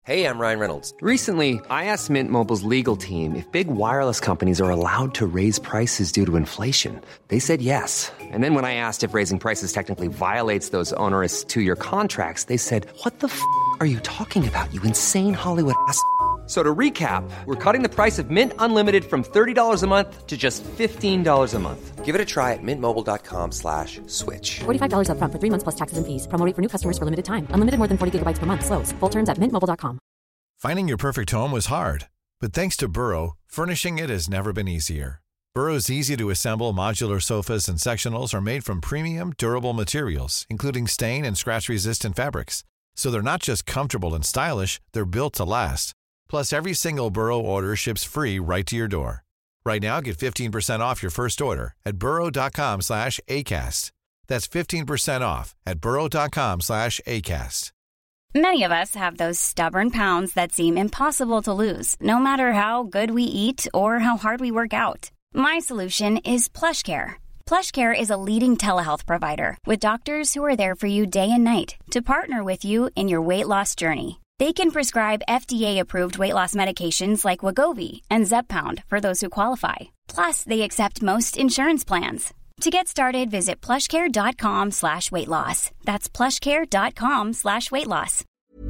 Hey, I'm Ryan Reynolds. Recently, I asked Mint Mobile's legal team if big wireless companies are allowed to raise prices due to inflation. They said yes. And then when I asked if raising prices technically violates those onerous two-year contracts, they said, "What the are you talking about, you insane Hollywood ass?" So to recap, we're cutting the price of Mint Unlimited from $30 a month to just $15 a month. Give it a try at mintmobile.com/switch. $45 up front for 3 months plus taxes and fees. Promo rate for new customers for limited time. Unlimited more than 40 gigabytes per month. Slows full terms at mintmobile.com. Finding your perfect home was hard, but thanks to Burrow, furnishing it has never been easier. Burrow's easy-to-assemble modular sofas and sectionals are made from premium, durable materials, including stain and scratch-resistant fabrics. So they're not just comfortable and stylish, they're built to last. Plus, every single Burrow order ships free right to your door. Right now, get 15% off your first order at burrow.com/ACAST. That's 15% off at burrow.com/ACAST. Many of us have those stubborn pounds that seem impossible to lose, no matter how good we eat or how hard we work out. My solution is PlushCare. PlushCare is a leading telehealth provider with doctors who are there for you day and night to partner with you in your weight loss journey. They can prescribe FDA-approved weight loss medications like Wegovy and Zepbound for those who qualify. Plus, they accept most insurance plans. To get started, visit plushcare.com/weightloss. That's plushcare.com/weightloss.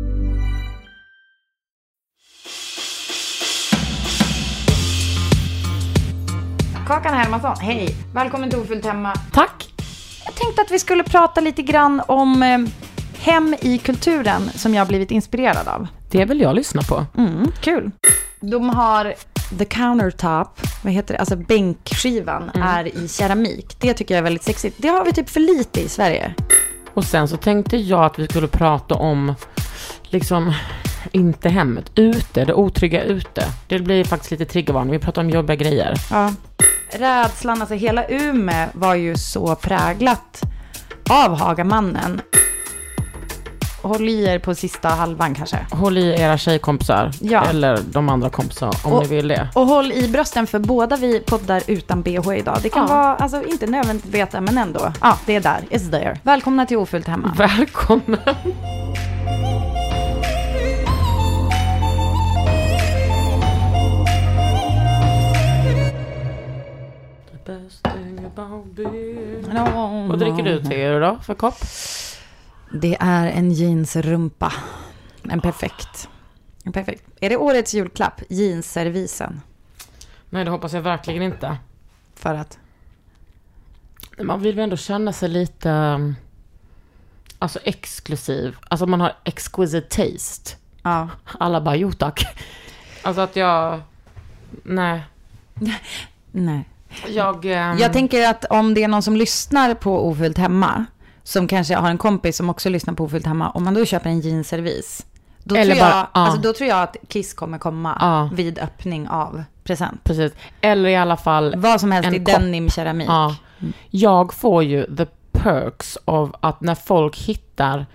Kakan Hermansson, hej. Välkommen till Ofullt hemma. Tack. Jag tänkte att vi skulle prata lite grann om hem i kulturen som jag har blivit inspirerad av. Det vill jag lyssna på. Kul. De har the countertop, vad heter det? Alltså bänkskivan är i keramik. Det tycker jag är väldigt sexigt. Det har vi typ för lite i Sverige. Och sen så tänkte jag att vi skulle prata om liksom inte hemmet, ute, det otrygga ute. Det blir faktiskt lite triggervarning. Vi pratar om jobbiga grejer. Ja. Rädslan, alltså hela Umeå var ju så präglat av Hagamannen. Håll i er på sista halvan kanske. Håll i era tjejkompisar. Ja. Eller de andra kompisar om ni vill det. Och håll i brösten, för båda vi poddar utan BH idag. Det kan vara, alltså inte nödvändigt veta, men ändå. Ja, det är där. It's there. Välkomna till Ofullt hemma. Välkommen. Vad dricker du till då för kopp? Det är en jeansrumpa. En perfekt. Är det årets julklapp? Jeansservisen? Nej, det hoppas jag verkligen inte. För att? Man vill väl ändå känna sig lite alltså exklusiv. Alltså man har exquisite taste. Ja. Alla bara, jo tack. Alltså att jag... Nej. Jag tänker att om det är någon som lyssnar på Ofullt hemma, som kanske har en kompis som också lyssnar på Ofullt hemma, om man då köper en jeansservis, då tror jag att Kiss kommer komma vid öppning av present. Precis. Eller i alla fall vad som helst i denim keramik. Ja. Jag får ju the perks av att när folk hittar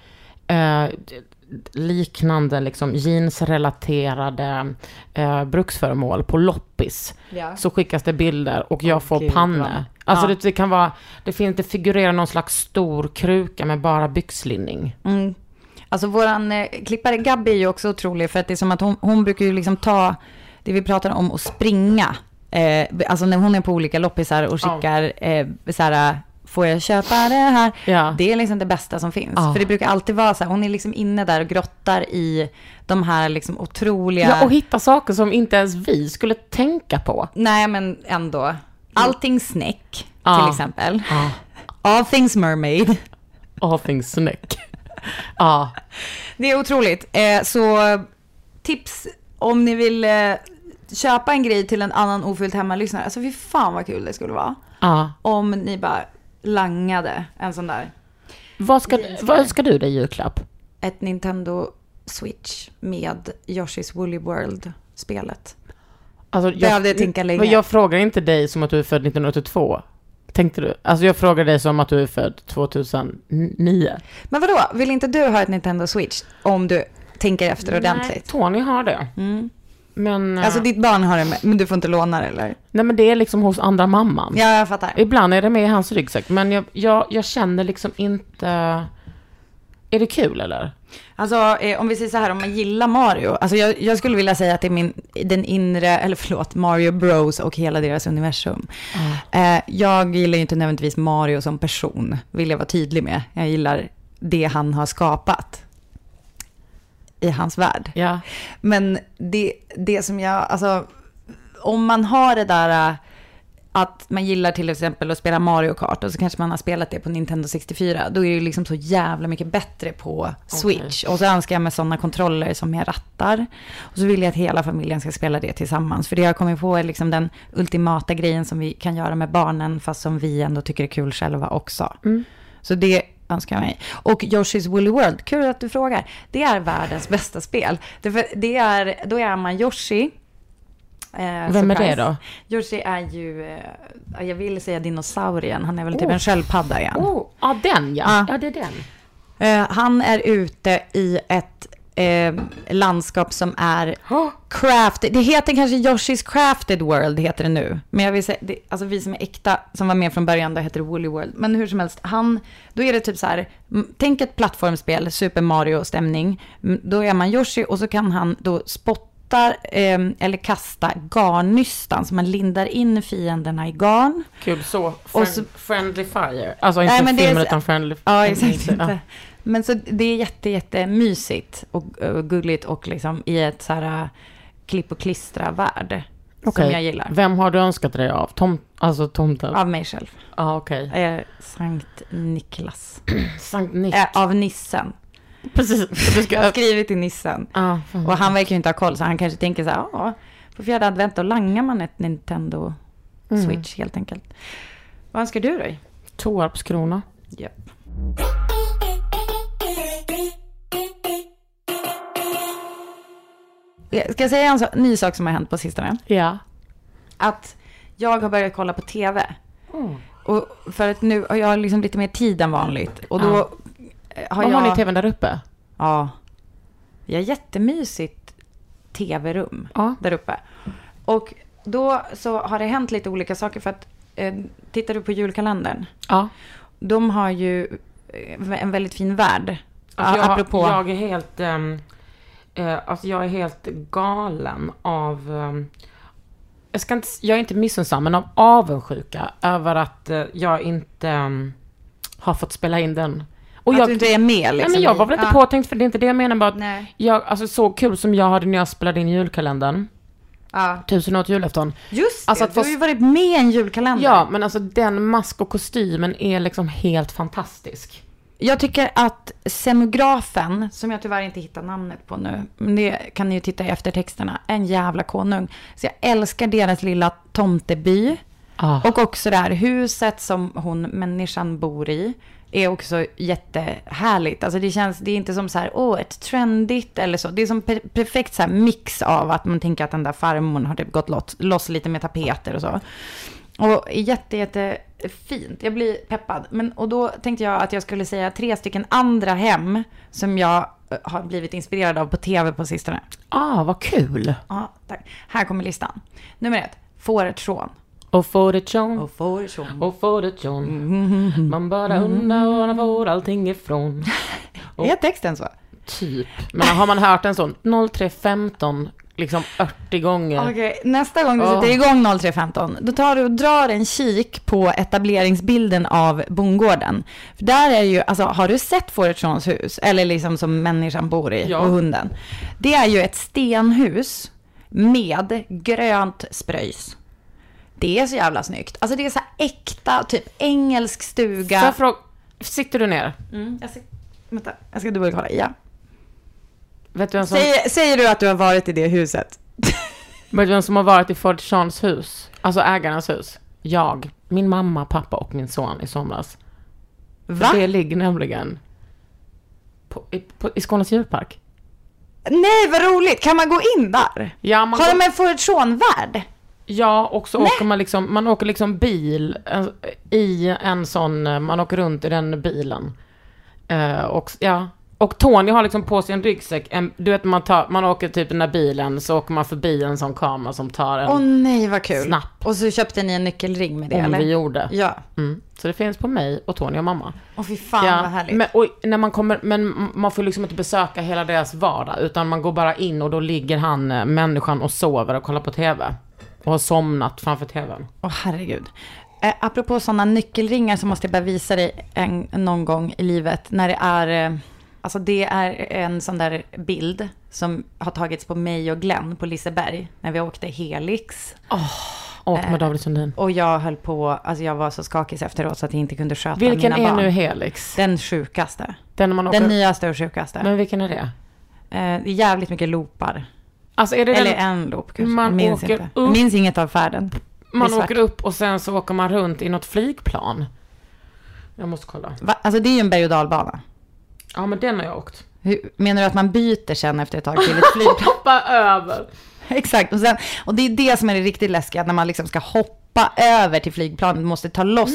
liknande liksom jeansrelaterade bruksföremål på loppis, så skickas det bilder och jag får panne. Alltså det kan vara, det figurerar någon slags stor kruka med bara byxlinning. Alltså våran klippare Gabby är ju också otrolig, för att det är som att hon brukar ju liksom ta det vi pratar om och springa. Alltså när hon är på olika loppisar och skickar såhär, får jag köpa det här? Ja. Det är liksom det bästa som finns. För det brukar alltid vara så här, hon är liksom inne där och grottar i de här liksom otroliga... Ja, och hitta saker som inte ens vi skulle tänka på. Nej, men ändå. Allting snäck, till exempel. All things mermaid. All things snäck. Det är otroligt. Så tips om ni vill köpa en grej till en annan Ofullt hemma-lyssnare. Alltså fy fan vad kul det skulle vara. Om ni bara langade en sån där. Vad ska du dig julklapp? Ett Nintendo Switch med Yoshi's Woolly World-spelet. Alltså, jag frågar inte dig som att du är född 1982. Tänkte du? Alltså jag frågar dig som att du är född 2009. Men vadå? Vill inte du ha ett Nintendo Switch om du tänker efter ordentligt? Nej, Tony har det. Men, alltså ditt barn har det med, men du får inte låna det eller? Nej, men det är liksom hos andra mamman. Ja, jag fattar. Ibland är det med i hans ryggsäck. Men jag känner liksom inte... Är det kul eller? Alltså om vi säger så här, om man gillar Mario. Alltså jag skulle vilja säga att det är Mario Bros och hela deras universum. Jag gillar ju inte nödvändigtvis Mario som person, vill jag vara tydlig med. Jag gillar det han har skapat i hans värld. Ja. Men det som alltså om man har det där att man gillar till exempel att spela Mario Kart och så kanske man har spelat det på Nintendo 64, då är det ju liksom så jävla mycket bättre på Switch. Och så önskar jag med sådana kontroller som jag rattar. Och så vill jag att hela familjen ska spela det tillsammans. För det jag kommer på är liksom den ultimata grejen som vi kan göra med barnen, fast som vi ändå tycker är kul själva också. Så det önskar jag mig. Och Yoshi's Woolly World, kul att du frågar. Det är världens bästa spel. Då är man Yoshi. Vem är det då? Yoshi är ju, jag vill säga dinosaurien. Han är väl typ en sköldpadda igen. Den ja. Ja, det är den. Han är ute i ett landskap som är crafted. Det heter kanske Yoshi's Crafted World heter det nu. Men jag vill säga, alltså vi som är äkta, som var med från början, då heter det Woolly World. Men hur som helst, då är det typ så här, tänk ett plattformsspel, Super Mario-stämning. Då är man Yoshi och så kan han då eller kasta garnnystan, så man lindar in fienderna i garn. Kul, så friendly fire. Nej, Alltså inte filmen utan friendly fire. Ja, exakt. Inte. Men så det är jättemysigt och gulligt och liksom i ett så här klipp och klistra värld som jag gillar. Vem har du önskat dig av? Tomten? Av mig själv. Ja, okej. Sankt Niklas. Sankt Nick. Av nissen. Precis. Jag har skrivit till nissen. Och han verkar ju inte ha koll, så han kanske tänker så här, på fjärde advent då langar man ett Nintendo Switch helt enkelt. Vad önskar du dig? Torpskrona. Japp. Ska jag säga en ny sak som har hänt på sistone? Ja. Att jag har börjat kolla på tv. Och för att nu har jag liksom lite mer tid än vanligt. Och då har ni tvn där uppe? Ja. Vi har jättemysigt tv-rum där uppe. Och då så har det hänt lite olika saker, för att tittar du på julkalendern? Ja. De har ju en väldigt fin värld. Apropå... Jag är helt galen av... jag är inte missunnsam, men av avundsjuka över att jag inte har fått spela in den. Och att du inte är med liksom. Nej, men jag var väl inte påtänkt, för det är inte det jag menar, bara att så kul som jag hade när jag spelade in julkalendern. 1000 år till julafton. Just det, du har ju varit med i en julkalender. Ja, men alltså den mask och kostymen är liksom helt fantastisk. Jag tycker att scenografen, som jag tyvärr inte hittar namnet på nu, men det kan ni ju titta i eftertexterna, en jävla konung. Så jag älskar deras lilla tomteby. Och också det här huset som människan bor i är också jättehärligt. Alltså det är inte som så här, ett trendigt eller så. Det är som perfekt så här mix av att man tänker att den där farmor har typ gått loss lite med tapeter och så. Och jättefint. Jag blir peppad. Och då tänkte jag att jag skulle säga 3 stycken andra hem som jag har blivit inspirerad av på tv på sistone. Vad kul. Ja, tack. Här kommer listan. Nummer 1. Fåretsjån. Och fåretsjån. Man bara undrar var man får allting ifrån. Är texten så? Typ. Men har man hört en sån 0315 liksom 80 gånger. Okej, nästa gång du sätter igång 0315, då tar du och drar en kik på etableringsbilden av bondgården. För där är ju, alltså har du sett Fåretsjåns hus? Eller liksom som människan bor i och hunden. Det är ju ett stenhus med grönt spröjs. Det är så jävla snyggt. Alltså det är så här äkta, typ engelsk stuga. Sitter du ner? Vänta, jag ska dubbelkolla. Ja. Vet du säger du att du har varit i det huset? Vet du vem som har varit i Fåretsjåns hus? Alltså ägarnas hus. Jag, min mamma, pappa och min son i somras. Va? Det ligger nämligen i Skånes djurpark. Nej, vad roligt. Kan man gå in där? Ja, har de en Fåretsjån-värld? Ja, och så åker man åker liksom bil i en sån, man åker runt i den bilen. Och ja. Och Tony har liksom på sig en ryggsäck. Du vet, man åker typ den där bilen, så åker man förbi en sån kamera som tar en nej, vad kul. Snapp. Och så köpte ni en nyckelring med det, eller? Vi gjorde. Ja. Så det finns på mig och Tony och mamma. Fy fan, vad härligt. Men man får liksom inte besöka hela deras vardag, utan man går bara in och då ligger människan och sover och kollar på tv. Och har somnat framför tvn. Herregud. Apropå sådana nyckelringar så måste jag bara visa dig någon gång i livet. När det är, alltså det är en sån där bild som har tagits på mig och Glenn på Liseberg. När vi åkte Helix. Med David Sundin. Och jag höll på, alltså jag var så skakig efteråt så att jag inte kunde sköta mina barn. Vilken är nu Helix? Den sjukaste. Den nyaste och sjukaste. Men vilken är det? Det är jävligt mycket loopar. Alltså är det eller en loop kanske. Man minns åker inte. upp. Minns inget av färden. Man åker upp och sen så åker man runt i något flygplan. Jag måste kolla. Alltså det är ju en berg- och dalbana. Ja, men den har jag åkt. Menar du att man byter sen efter ett tag till ett flygplan? Hoppa över. Exakt. Och det är det som är det riktigt läskiga. När man liksom ska hoppa över till flygplanet. Måste ta loss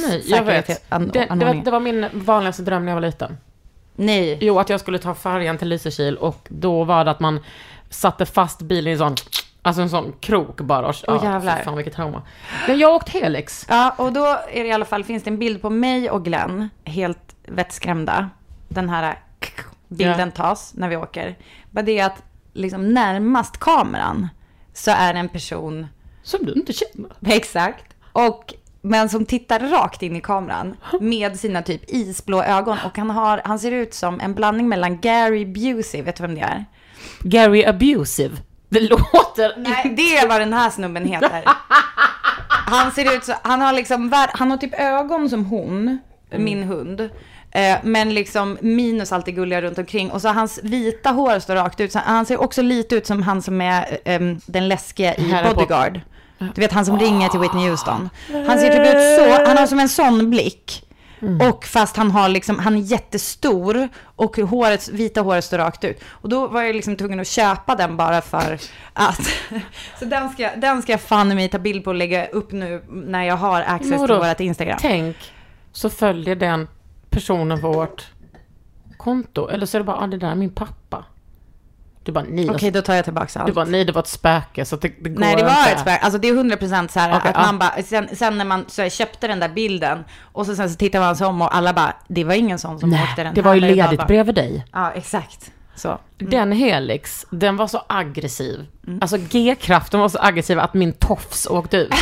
det var min vanligaste dröm när jag var liten. Nej. Jo, att jag skulle ta färjan till Lysekil. Och då var det att man satte fast bilen i en sån... Alltså en sån krok bara. Jävlar. Fan, vilket trauma. Men jag har åkt Helix. Ja, och då är det i alla fall, finns det en bild på mig och Glenn. Helt vettskrämda. Den här bilden tas när vi åker. Bara det att liksom närmast kameran så är det en person som du inte känner. Exakt. Men som tittar rakt in i kameran med sina typ isblå ögon. Och han ser ut som en blandning mellan Gary Busey, vet du vem det är? Gary Abusive. Det låter... Nej, det är vad den här snubben heter. Han ser ut så... Han har typ ögon som hon, min hund. Men liksom minus allt det gulliga runt omkring. Och så hans vita hår står rakt ut. Så han ser också lite ut som han som är den läskiga i Bodyguard. Du vet, han som ringer till Whitney Houston. Han ser typ ut så. Han har som en sån blick. Och fast han är jättestor och vita håret står rakt ut. Och då var jag liksom tvungen att köpa den bara för att så den ska jag fan mig ta bild på och lägga upp nu när jag har access till vårt Instagram. Tänk, så följer den personen vårt konto. Eller så är det bara, det där är min pappa. Du bara, nej. Okej, då tar jag tillbaka allt. Du bara, nej, det var ett spöke. Så det går nej, det var ett spöke. Alltså det är 100% så här okay, att man bara, sen när man så köpte den där bilden och sen så tittar man sig om och alla bara, det var ingen sån som åkte den. Det var ju ledigt bredvid dig. Ja, exakt. Så. Den Helix, den var så aggressiv. Alltså G-kraften var så aggressiv att min tofs åkte ut.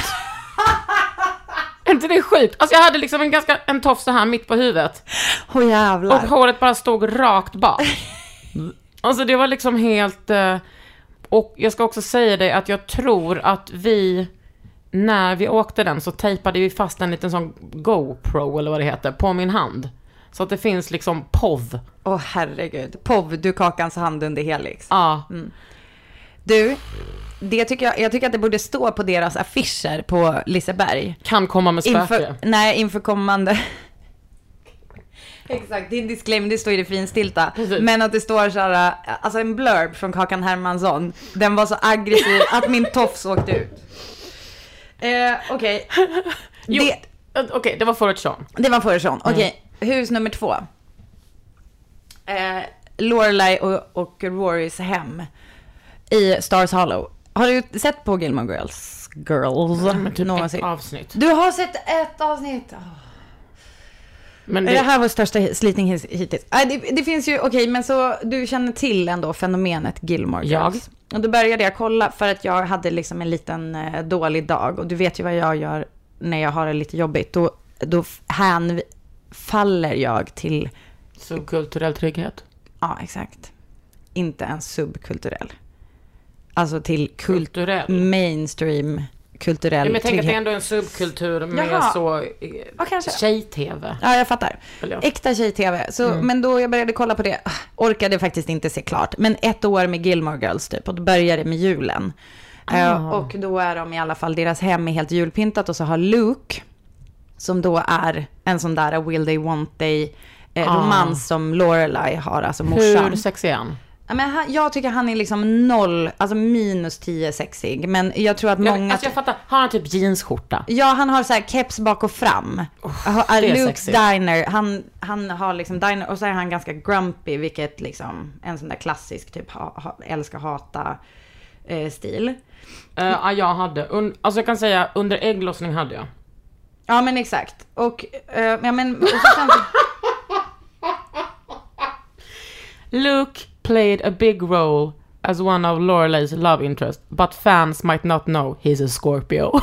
Inte det är sjukt? Alltså jag hade liksom en tofs så här mitt på huvudet. Jävlar. Och håret bara stod rakt bak. Alltså det var liksom helt... Och jag ska också säga dig att jag tror att när vi åkte den så tejpade vi fast en liten sån GoPro eller vad det heter på min hand. Så att det finns liksom POV. Herregud. POV, du kakans hand under Helix. Ja. Du, jag tycker att det borde stå på deras affischer på Liseberg. Kan komma med spöke. Inför kommande... Exakt, det är en disclaimer, det står i det finstilta. Precis. Men att det står så här, alltså en blurb från Kakan Hermansson. Den var så aggressiv att min tofs åkte ut. Okej. Okej, det var förut sån. Det var förut sån. Okej, hus nummer 2. Lorelai och Rorys hem i Stars Hollow. Har du sett på Gilmore Girls? Typ ett avsnitt. Du har sett ett avsnitt? Men det här var största slitning hittills. Det finns ju, okej, men så du känner till ändå fenomenet Gilmore Girls. Och då började jag kolla för att jag hade liksom en liten dålig dag. Och du vet ju vad jag gör när jag har det lite jobbigt. Då faller jag till... Subkulturell trygghet. Ja, exakt. Inte en subkulturell. Alltså till kulturell. Mainstream kulturell men jag tänker trygghet. att det är ändå en subkultur med så tjej-tv. Ja, jag fattar. Äkta tjej-tv. Så, men då jag började kolla på det, orkade faktiskt inte se klart. Men 1 år med Gilmore Girls typ, och då började det med julen. Och då är de i alla fall, deras hem är helt julpyntat, och så har Luke, som då är en sån där Will They Want They romans som Lorelai har, alltså morsan. Hur sexig är han? Men jag tycker han är liksom 0, alltså minus 10 sexig. Men jag tror att många... Alltså jag fattar, har han typ jeansskjorta? Ja, han har så här keps bak och fram. Luke's Diner, han har liksom diner, och så är han ganska grumpy, vilket liksom en sån där klassisk typ älska hata stil. Jag hade, alltså jag kan säga under ägglossning hade jag. Ja, men exakt. Och, och så sen... Luke played a big role as one of Lorelei's love interest, but fans might not know he's a Scorpio.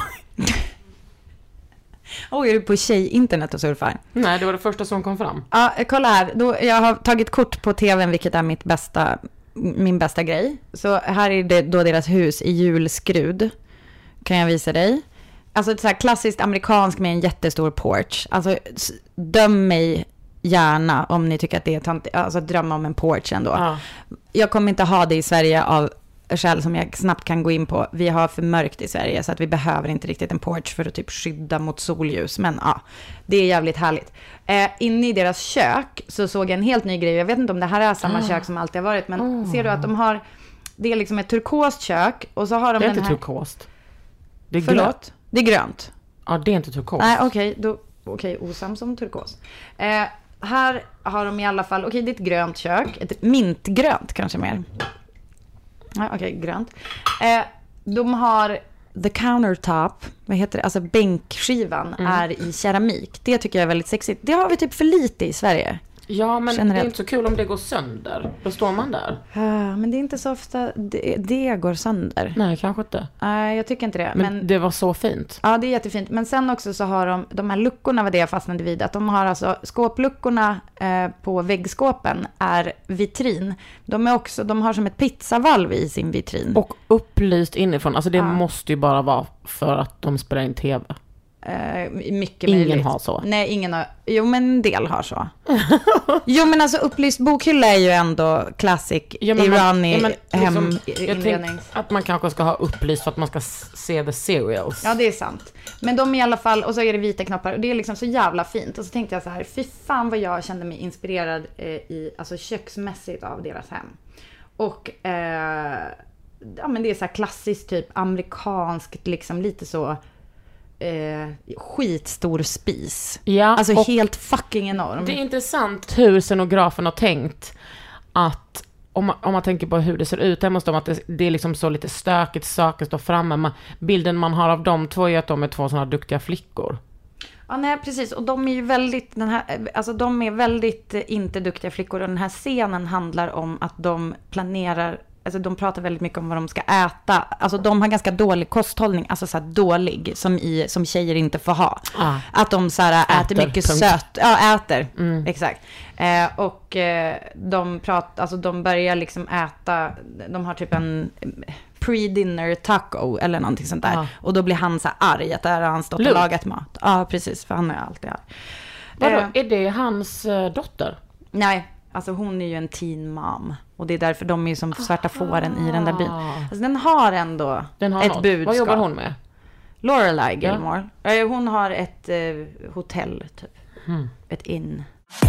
Är du på tjej-internet och surfar? Nej, det var det första som kom fram. Ja, kolla här. Jag har tagit kort på tvn, vilket är min bästa grej. Så här är det då deras hus i julskrud. Kan jag visa dig? Alltså ett så här klassiskt amerikansk med en jättestor porch. Alltså döm mig gärna om ni tycker att det är alltså drömma om en porch ändå. Ja. Jag kommer inte ha det i Sverige av skäl som jag snabbt kan gå in på. Vi har för mörkt i Sverige så att vi behöver inte riktigt en porch för att typ skydda mot solljus. Men ja, det är jävligt härligt. Inne i deras kök så såg jag en helt ny grej. Jag vet inte om det här är samma kök som alltid har varit, men ser du att de har, det är liksom ett turkost kök och så har de det är den inte här... turkost. Det är grönt. Det är grönt. Ja, det är inte turkost. Nej, okej, osams om turkos. Här har de i alla fall, det är ett grönt kök. Ett mintgrönt kanske mer. Ja, grönt. De har the countertop, vad heter det? Alltså bänkskivan är i keramik. Det tycker jag är väldigt sexigt. Det har vi typ för lite i Sverige. Ja, men generellt. Det är inte så kul om det går sönder. Då står man där. Men det är inte så ofta det går sönder. Nej, kanske inte. Nej, jag tycker inte det. Men det var så fint. Ja, det är jättefint. Men sen också så har de här luckorna, var det jag fastnade vid. Att de har alltså skåpluckorna på väggskåpen är vitrin. De har som ett pizzavalv i sin vitrin. Och upplyst inifrån. Alltså det måste ju bara vara för att de spelar in tv. Mycket ingen möjligt. Har så. Nej, ingen har. Jo, men en del har så. Jo, men alltså upplyst bokhylla är ju ändå classic Irani heminredning. Att man kanske ska ha upplyst för att man ska se the serials. Ja, det är sant. Men de i alla fall, och så är det vita knappar och det är liksom så jävla fint. Och så tänkte jag så här, fy fan vad jag kände mig inspirerad alltså köksmässigt av deras hem. Och men det är så här klassiskt typ amerikanskt, liksom lite så skitstor spis. Ja, alltså helt fucking enorm. Det är intressant hur scenografen har tänkt att om man tänker på hur det ser ut hemma hos dem, att det är liksom så lite stökigt, saker står framme. Bilden man har av de två är att de är två sådana duktiga flickor. Ja, nej, precis. Och de är ju väldigt, de är väldigt inte duktiga flickor. Och den här scenen handlar om att de planerar, alltså de pratar väldigt mycket om vad de ska äta. Alltså de har ganska dålig kosthållning, alltså så här dålig som tjejer inte får ha. Att de så här äter mycket sött. Ja, äter. Exakt. Och de börjar liksom äta, de har typ en pre-dinner taco eller någonting sånt där. Och då blir han så arg att där har han stått och lagat mat. Ja, precis, för han är alltid arg. Vadå, är det hans dotter? Nej, alltså hon är ju en teen mom. Och det är därför de är ju som svarta fåren i den där byn. Alltså den har ändå ett budskap. Vad jobbar hon med? Lorelai Gilmore. Ja. Hon har ett hotell typ. Ett inn.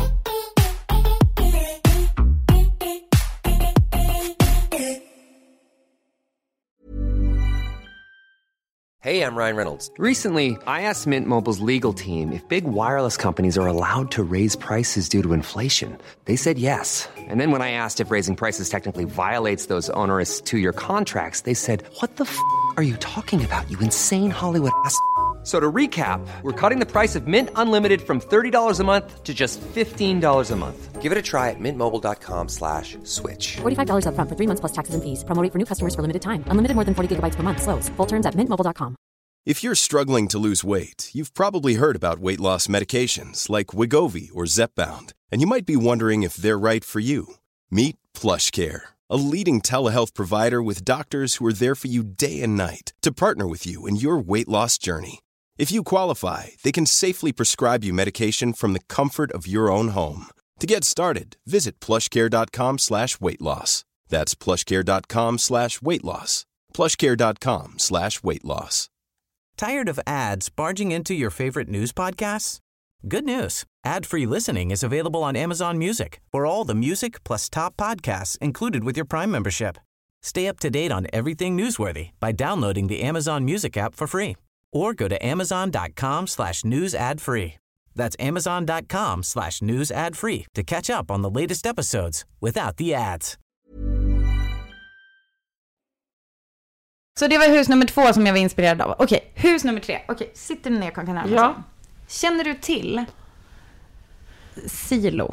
Hey, I'm Ryan Reynolds. Recently, I asked Mint Mobile's legal team if big wireless companies are allowed to raise prices due to inflation. They said yes. And then when I asked if raising prices technically violates those onerous two-year contracts, they said, "What the f*** are you talking about, you insane Hollywood ass?" So to recap, we're cutting the price of Mint Unlimited from $30 a month to just $15 a month. Give it a try at mintmobile.com/switch. $45 up front for 3 months plus taxes and fees. Promo rate for new customers for limited time. Unlimited more than 40 gigabytes per month. Slows full terms at mintmobile.com. If you're struggling to lose weight, you've probably heard about weight loss medications like Wegovy or Zepbound, and you might be wondering if they're right for you. Meet PlushCare, a leading telehealth provider with doctors who are there for you day and night to partner with you in your weight loss journey. If you qualify, they can safely prescribe you medication from the comfort of your own home. To get started, visit plushcare.com/weightloss. That's plushcare.com/weightloss. plushcare.com/weightloss. Tired of ads barging into your favorite news podcasts? Good news. Ad-free listening is available on Amazon Music for all the music plus top podcasts included with your Prime membership. Stay up to date on everything newsworthy by downloading the Amazon Music app for free or go to amazon.com/news ad free. That's amazon.com/news ad free to catch up on the latest episodes without the ads. Så det var hus nummer 2 som jag var inspirerad av. Okej, hus nummer 3. Okej, sitter du ner Kakan Hermansson? Ja. Känner du till Silo?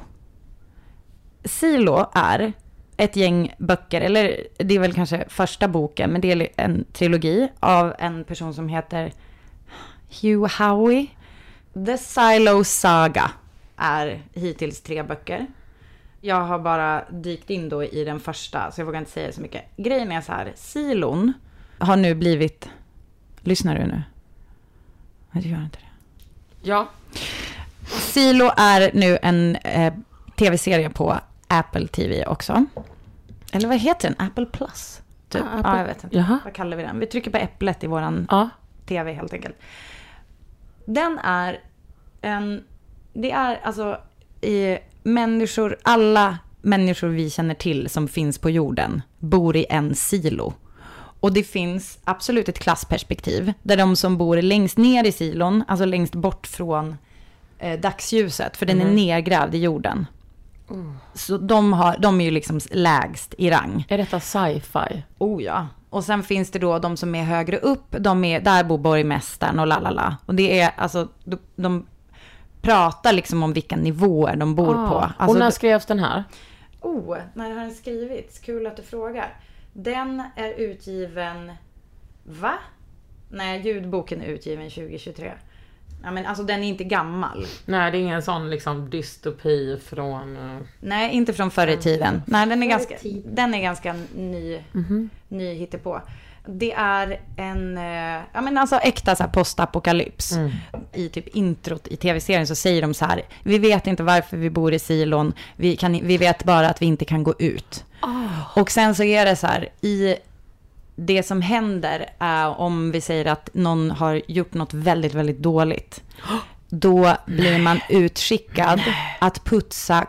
Silo är ett gäng böcker, eller det är väl kanske första boken, men det är en trilogi av en person som heter Hugh Howey. The Silo Saga är hittills 3 böcker. Jag har bara dykt in då i den första, så jag vågar inte säga så mycket. Grejen är så här, Silon har nu blivit... Lyssnar du nu? Nej, det gör inte det. Ja. Silo är nu en tv-serie på Apple TV också. Eller vad heter den? Apple Plus? Typ. Ja, jag vet inte. Jaha. Vad kallar vi den? Vi trycker på äpplet i våran tv helt enkelt. Den är det är alltså människor, alla människor vi känner till som finns på jorden bor i en silo. Och det finns absolut ett klassperspektiv där de som bor längst ner i silon, alltså längst bort från dagsljuset, för den är nergrävd i jorden. Så de är ju liksom lägst i rang. Är detta sci-fi? Oh ja. Och sen finns det då de som är högre upp, där bor borgmästaren och lalala. Och det är alltså, de pratar liksom om vilka nivåer de bor på. Alltså, och när skrevs den här? När har den skrivits? Kul att du frågar. Den är utgiven... Va? Nej, ljudboken är utgiven 2023. Ja, men alltså den är inte gammal. Nej, det är ingen sån liksom dystopi från... Nej, inte från förr i tiden. Nej, den är ganska ny hittepå. Det är en alltså äkta så här postapokalyps. I typ introt i tv-serien så säger de så här: vi vet inte varför vi bor i silon. Vi vet bara att vi inte kan gå ut. Och sen så är det så här, i det som händer är om vi säger att någon har gjort något väldigt, väldigt dåligt. Då blir man utskickad att putsa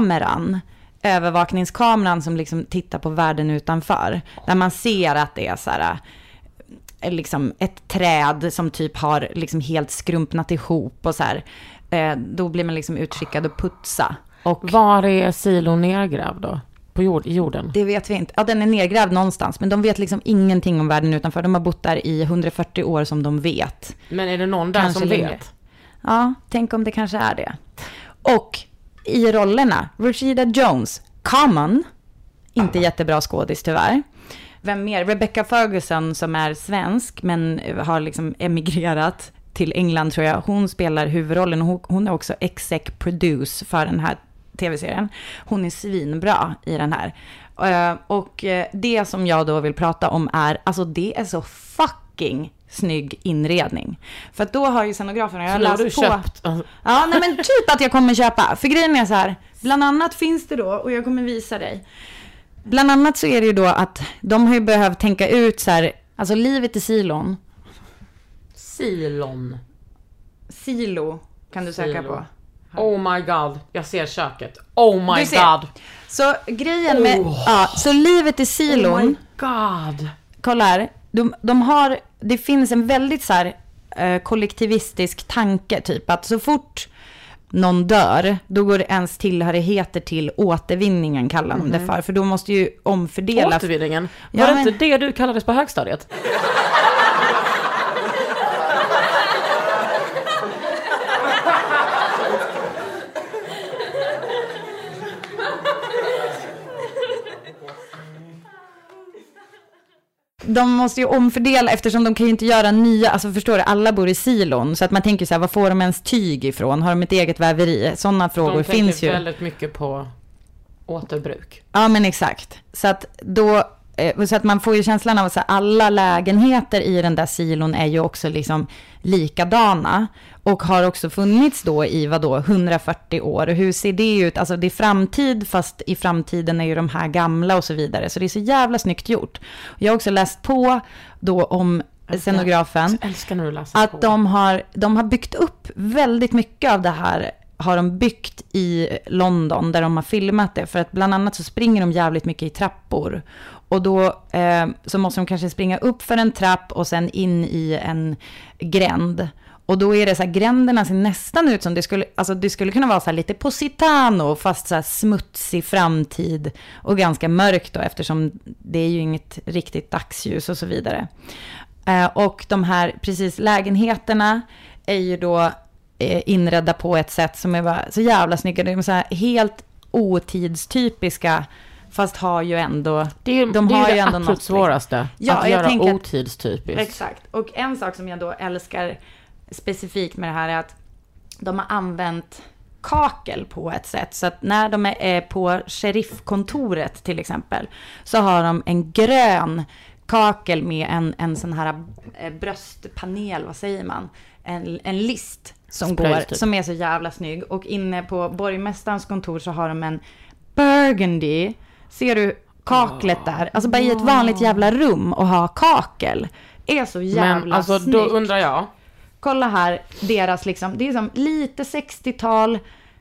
övervakningskameran som liksom tittar på världen utanför. Där man ser att det är så här, liksom ett träd som typ har liksom helt skrumpnat ihop och så här. Då blir man liksom utskickad att putsa. Och var är silon nergrävd då? På jorden? Det vet vi inte. Ja, den är nedgrävd någonstans. Men de vet liksom ingenting om världen utanför. De har bott där i 140 år som de vet. Men är det någon där kanske som längre vet? Ja, tänk om det kanske är det. Och i rollerna, Rashida Jones, Common, inte jättebra skådis tyvärr. Vem mer? Rebecca Ferguson som är svensk men har liksom emigrerat till England tror jag. Hon spelar huvudrollen och hon är också exec produce för den här tv-serien. Hon är svinbra i den här. Och det som jag då vill prata om är, alltså det är så fucking snygg inredning. För att då har ju scenograferna jag läst på. Köpt? Ja, nej men typ att jag kommer köpa. För grejen är så här, bland annat finns det då, och jag kommer visa dig. Bland annat så är det ju då att de har ju behövt tänka ut så här, alltså livet i silon. Silo kan du söka på. Oh my god, jag ser köket. Oh my god. Så grejen med så livet i silon. Oh my god. Kolla här. De har, det finns en väldigt så här kollektivistisk tanke typ att så fort någon dör, då går det ens tillhörigheter till återvinningen kallar de det för då måste ju omfördela. Återvinningen? Var det inte det du kallades på högstadiet? De måste ju omfördela eftersom de kan ju inte göra nya, alltså förstår du, alla bor i silon så att man tänker så här, vad får de ens tyg ifrån? Har de ett eget väveri? Sådana frågor finns ju. De tänker väldigt mycket på återbruk. Ja men exakt. Så att då, så att man får ju känslan av att så här, alla lägenheter i den där silon är ju också liksom likadana och har också funnits då i 140 år. Och hur ser det ut? Alltså det är framtid, fast i framtiden är ju de här gamla och så vidare. Så det är så jävla snyggt gjort. Jag har också läst på då om scenografen. Jag älskar när du läser att på. De har byggt upp väldigt mycket av det här, har de byggt i London där de har filmat det. För att bland annat så springer de jävligt mycket i trappor. Och då så måste de kanske springa upp för en trapp och sen in i en gränd. Och då är det så här, gränderna ser nästan ut som det skulle kunna vara så här lite Positano, fast så här smutsig framtid och ganska mörkt då, eftersom det är ju inget riktigt dagsljus och så vidare. Och de här lägenheterna är ju då inredda på ett sätt som är bara så jävla snygga. De är så här helt otidstypiska, fast har ju ändå... Det är ju ändå absolut svåraste, att göra otidstypiskt. Exakt. Och en sak som jag då älskar specifikt med det här är att de har använt kakel på ett sätt. Så att när de är på sheriffkontoret till exempel, så har de en grön kakel med en sån här bröstpanel, vad säger man? En list som som är så jävla snygg. Och inne på borgmästarens kontor så har de en burgundy. Ser du kaklet där? Alltså bara i ett vanligt jävla rum och ha kakel är så jävla men alltså snyggt. Då undrar jag. Kolla här, deras liksom, det är som lite 60-tal,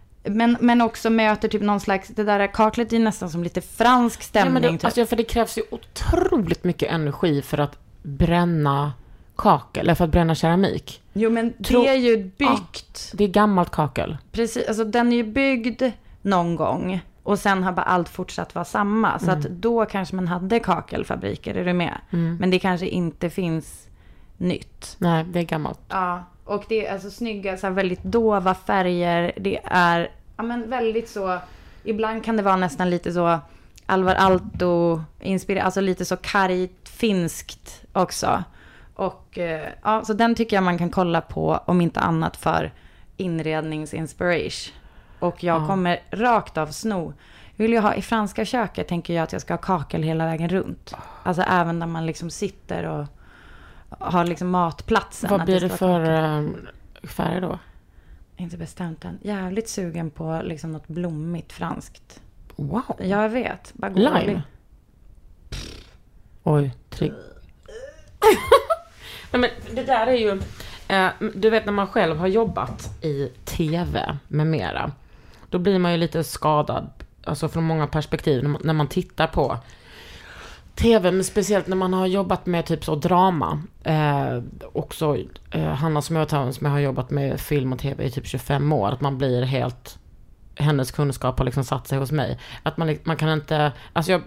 men också möter typ någon slags, det där kaklet är nästan som lite fransk stämning. Ja, alltså, för det krävs ju otroligt mycket energi för att bränna kakel, eller för att bränna keramik. Jo, men det är ju byggt. Det är gammalt kakel. Precis, alltså den är ju byggd någon gång. Och sen har bara allt fortsatt vara samma. Så att då kanske man hade kakelfabriker, är du med? Men det kanske inte finns nytt. Nej, det är gammalt. Ja, och det är alltså snygga, så här väldigt dova färger. Det är, ja men väldigt så, ibland kan det vara nästan lite så Alvar Aalto inspirerat, alltså lite så kargt finskt också. Och ja, så den tycker jag man kan kolla på, om inte annat för inredningsinspiration. Och jag kommer rakt av sno. Vill jag ha i franska köket, tänker jag att jag ska ha kakel hela vägen runt. Alltså även när man liksom sitter och har liksom matplatsen. Vad blir det för färg då? Inte bestämt än. Jävligt sugen på liksom något blommigt franskt. Wow. Jag vet. Bara lime. Oj, trygg. Nej, men det där är ju... du vet, när man själv har jobbat i tv med mera, då blir man ju lite skadad, alltså från många perspektiv, när man tittar på tv, men speciellt när man har jobbat med typ så drama. Också Hanna som jag har jobbat med film och tv i typ 25 år, att man blir helt, hennes kunskap har liksom satt sig hos mig. Att man kan inte, alltså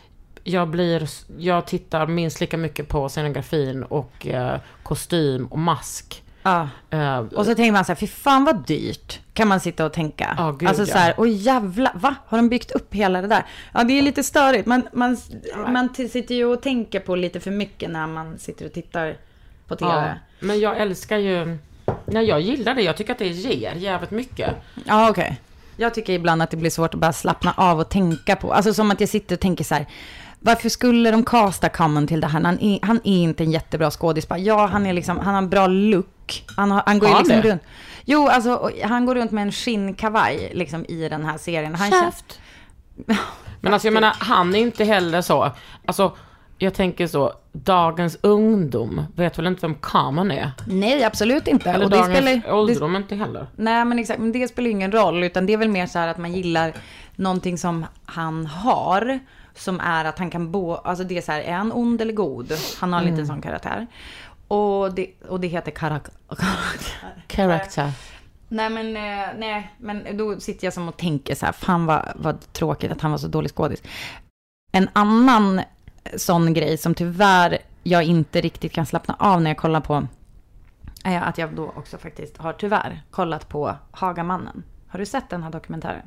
jag tittar minst lika mycket på scenografin och kostym och mask. Ja. Och så tänker man så här, fy fan vad dyrt, kan man sitta och tänka. Gud, alltså så här, oj jävla, va? Har de byggt upp hela det där? Ja, det är lite störigt. Man sitter ju och tänker på lite för mycket när man sitter och tittar på tv. Ja, men jag älskar ju, jag gillar det. Jag tycker att det ger jävligt mycket. Ja, okej. Jag tycker ibland att det blir svårt att bara slappna av och tänka på. Alltså som att jag sitter och tänker så här, varför skulle de casta Common till det här? Han är inte en jättebra skådis. Ja, han har en bra look. Han går ju liksom runt. Jo, alltså han går runt med en skinnkavaj liksom i den här serien. Käft. Men alltså jag menar, han är inte heller så. Alltså jag tänker så, dagens ungdom vet väl inte vem Common är? Nej, absolut inte. Eller och dagens ålderdom inte heller. Nej, men exakt, men det spelar ingen roll, utan det är väl mer så här att man gillar någonting som han har, som är att han kan alltså det är så här, är han ond eller god? Han har lite en sån karaktär. Och det heter karaktär. Nej, men då sitter jag som och tänker så här, fan vad tråkigt att han var så dålig skådis. En annan sån grej som tyvärr jag inte riktigt kan slappna av när jag kollar på, är att jag då också faktiskt har tyvärr kollat på Hagamannen. Har du sett den här dokumentären?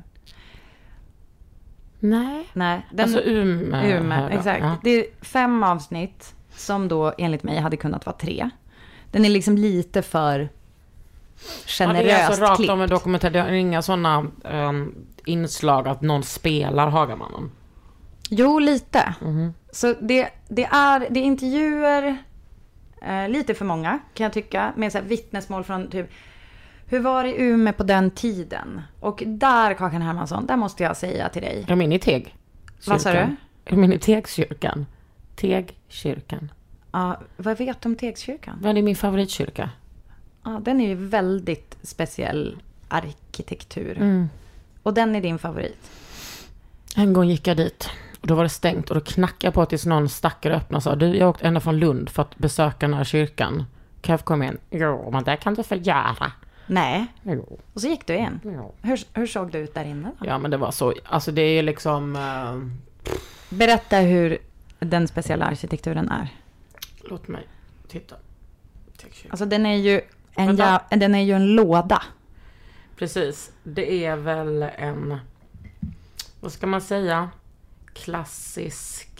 Nej. Den, alltså Ume, exakt. Ja. Det är 5 avsnitt som då enligt mig hade kunnat vara 3. Den är liksom lite för generöst det är alltså rakt klippt. Om en dokumentär. Det är inga sådana inslag att någon spelar Hagamannen. Jo, lite. Så det är intervjuer, lite för många kan jag tycka, med så här vittnesmål från typ, hur var det i Umeå på den tiden? Och där, Kakan Hermansson, där måste jag säga till dig. Jag menar i Teg. Vad sa du? Jag menar i Tegkyrkan. Tegkyrkan. Ja, vad vet du om Tegskyrkan? Det är min favoritkyrka. Ja, den är ju väldigt speciell arkitektur. Och den är din favorit? En gång gick jag dit och då var det stängt och då knackade jag på tills någon stackare öppnade och sa, du, jag åkte ända från Lund för att besöka den här kyrkan. Kan jag få komma in? Jo, men det kan du få göra. Nej. Jo. Och så gick du in. Jo. Hur såg du ut där inne då? Ja, men det var så, alltså det är liksom... Berätta hur den speciella arkitekturen är. Låt mig titta. Alltså den är ju en låda. Precis. Det är väl en, vad ska man säga, klassisk...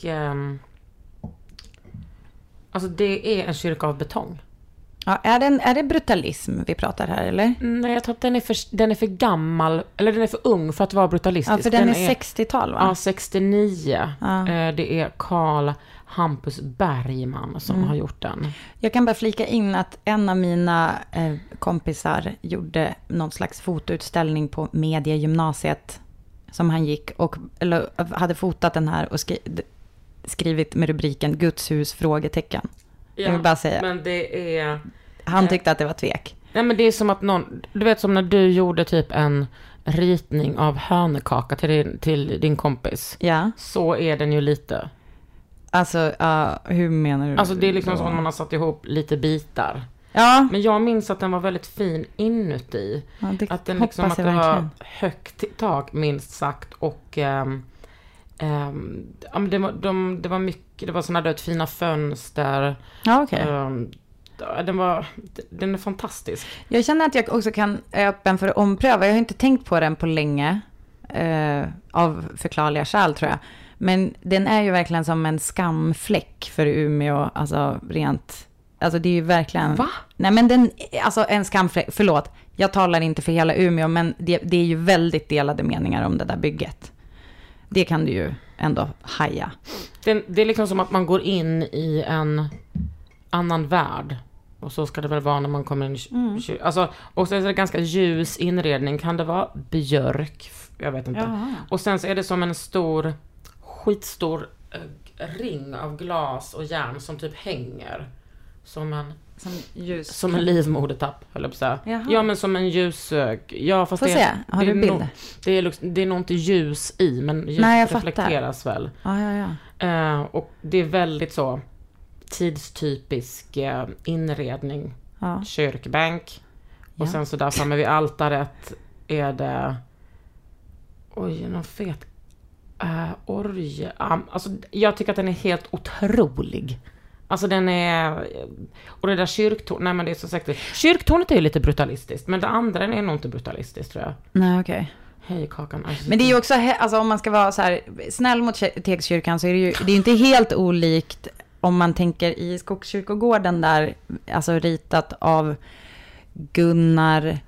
alltså det är en kyrka av betong. Ja, är det brutalism vi pratar här, eller? Nej, jag tror att den är för gammal, eller den är för ung för att vara brutalistisk. Ja, för den är 60-tal, va? Ja, 69. Ja. Det är Carl Hampus Bergman som har gjort den. Jag kan bara flika in att en av mina kompisar gjorde någon slags fotoutställning på Mediegymnasiet som han gick eller hade fotat den här och skrivit med rubriken Gudshus frågetecken. Ja, jag vill bara säga. Men det är... Han tyckte att det var tvek. Nej, men det är som att någon... Du vet som när du gjorde typ en ritning av hönekaka till din kompis. Ja. Så är den ju lite. Alltså, hur menar du? Alltså det är liksom som att man har satt ihop lite bitar. Ja. Men jag minns att den var väldigt fin inuti. Ja, att den liksom, att det var högt i tak minst sagt. Och det var mycket, det var sådana där fina fönster. Ja, okej. Den är fantastisk. Jag känner att jag också är öppen för att ompröva. Jag har inte tänkt på den på länge. Av förklarliga skäl, tror jag. Men den är ju verkligen som en skamfläck för Umeå. Alltså rent... Alltså det är ju verkligen... Va? Nej, men alltså en skamfläck... Förlåt, jag talar inte för hela Umeå. Men det är ju väldigt delade meningar om det där bygget. Det kan du ju ändå haja. Det är liksom som att man går in i en annan värld. Och så ska det väl vara när man kommer in. Alltså, och så är det ganska ljus inredning. Kan det vara björk? Jag vet inte. Jaha. Och sen så är det som en skitstor ring av glas och järn som typ hänger. Som en livmodertapp, höll jag på att säga. Ja, men som en ljus... Ja, fast får se, har du bild? Det är nog inte ljus i, men ljus reflekteras väl. Ja. Och det är väldigt så tidstypisk inredning. Ja. Kyrkbänk. Och sen så där framme vid altaret är det... Oj, någon fet... orge. Alltså, jag tycker att den är helt otrolig. Alltså den är... Och det där kyrktornet... Nej, men det är så säkert. Kyrktornet är ju lite brutalistiskt. Men det andra är nog inte brutalistiskt, tror jag. Nej, okej. Hej, Kakan. Men det är ju också... Alltså om man ska vara så här snäll mot Tegskyrkan så är det ju... Det är ju inte helt olikt om man tänker i Skogskyrkogården där... Alltså ritat av Gunnar...